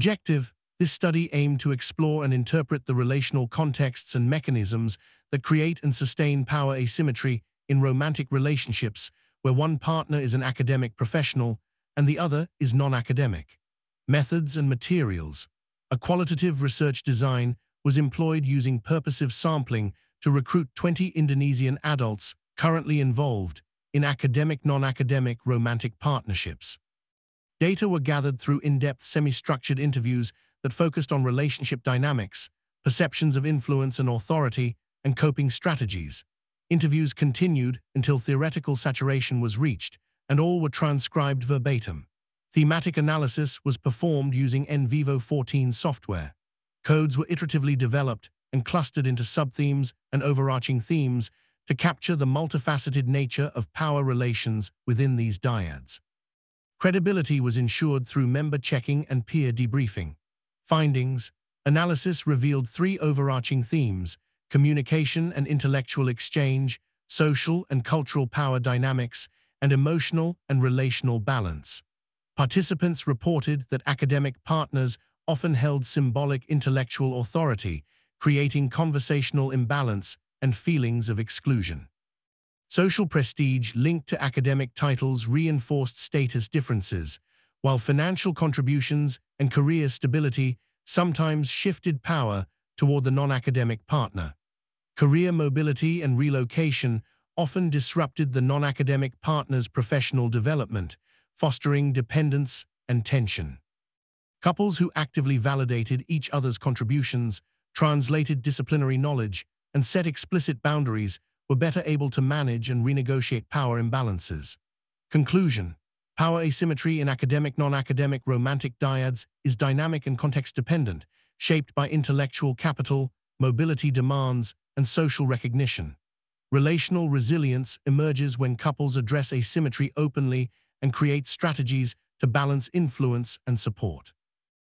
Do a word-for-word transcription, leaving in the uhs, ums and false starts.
Objective: this study aimed to explore and interpret the relational contexts and mechanisms that create and sustain power asymmetry in romantic relationships where one partner is an academic professional and the other is non-academic. Methods and materials. A qualitative research design was employed using purposive sampling to recruit twenty Indonesian adults currently involved in academic non-academic romantic partnerships. Data were gathered through in-depth semi-structured interviews that focused on relationship dynamics, perceptions of influence and authority, and coping strategies. Interviews continued until theoretical saturation was reached, and all were transcribed verbatim. Thematic analysis was performed using N Vivo fourteen software. Codes were iteratively developed and clustered into subthemes and overarching themes to capture the multifaceted nature of power relations within these dyads. Credibility was ensured through member checking and peer debriefing. Findings: analysis revealed three overarching themes: communication and intellectual exchange, social and cultural power dynamics, and emotional and relational balance. Participants reported that academic partners often held symbolic intellectual authority, creating conversational imbalance and feelings of exclusion. Social prestige linked to academic titles reinforced status differences, while financial contributions and career stability sometimes shifted power toward the non-academic partner. Career mobility and relocation often disrupted the non-academic partner's professional development, fostering dependence and tension. Couples who actively validated each other's contributions, translated disciplinary knowledge, and set explicit boundaries were better able to manage and renegotiate power imbalances. Conclusion: power asymmetry in academic non-academic romantic dyads is dynamic and context-dependent, shaped by intellectual capital, mobility demands, and social recognition. Relational resilience emerges when couples address asymmetry openly and create strategies to balance influence and support.